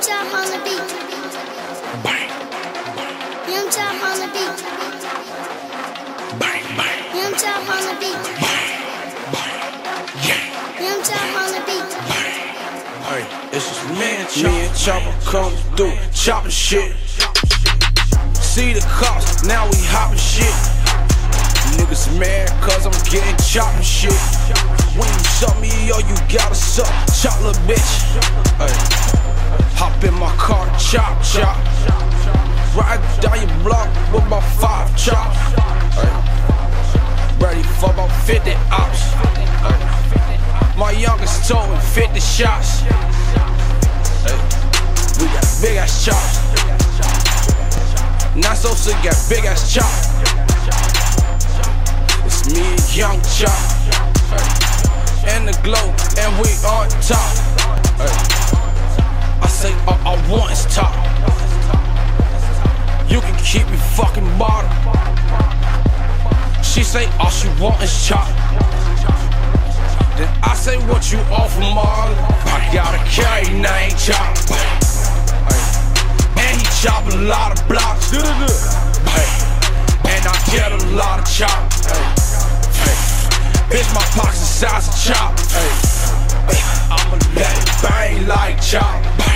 Chop on the beat. Bang. Young Chop on the beat. Bang, bang. Young Chop on the beat. Bang, bang. Yeah. Young Chop on the beat. Bang. Hey, it's just me and Chopper come through, chopping shit. See the cops, now we hopping shit. Niggas mad cause I'm getting chopping shit. When you suck me, yo, you gotta suck, chop little bitch. Hey, hop in my car, chop, chop. Ride down your block with my 5 chops. Hey, ready for about 50 ops. Hey, my youngest toting 50 shots. Hey, we got big ass chops. Not so sick, got big ass chops. It's me and Young Chop, and the glow, and we on top. I say all I want is top. You can keep me fucking bottom. She say all she want is chop. Then I say what you offer, Marley. I got a carry name Chop, and he chop a lot of blocks. And I get a lot of chop. Bitch, my pockets the size of Chop. I'ma let it bang like Chop.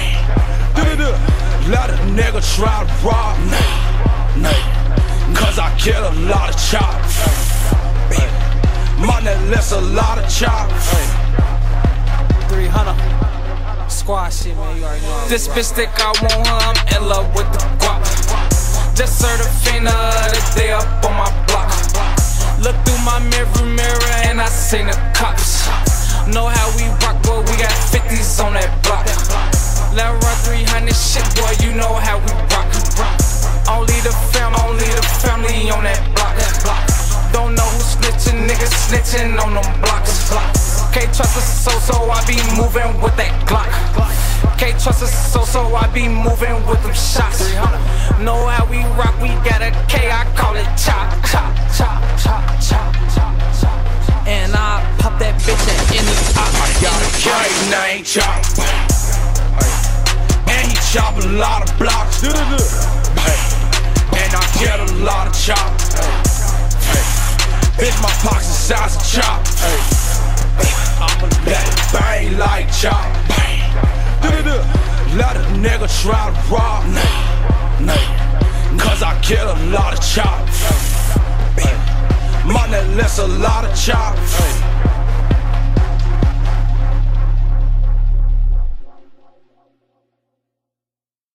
Let a nigga try to rob me, cause I get a lot of chop. My necklace a lot of chop. 300 squad shit, man, you already know. This bitch think I want her, I'm in love with the guap. Just served a finna the day up on my block. Look through my mirror and I seen the cops. Know how we rock, boy, we got 50s on that block. Let run 300 shit, boy, you know how we rock. Only the family on that block. Don't know who snitching, niggas snitching on them blocks. Can't trust us so I be moving with that Glock. Can't trust us so I be moving with them shots. Know how we rock, we got a K, I call it chop, chop, chop, chop, chop, chop, chop. And I pop that bitch in the eye. I got a carry name Chop, and he chop a lot of blocks. And I get a lot of chop. Bitch, my pockets the size of Chop. I'ma let it bang like Chop. Let a nigga try to rob me, cause I get a lot of chop. My necklace a lot of chop.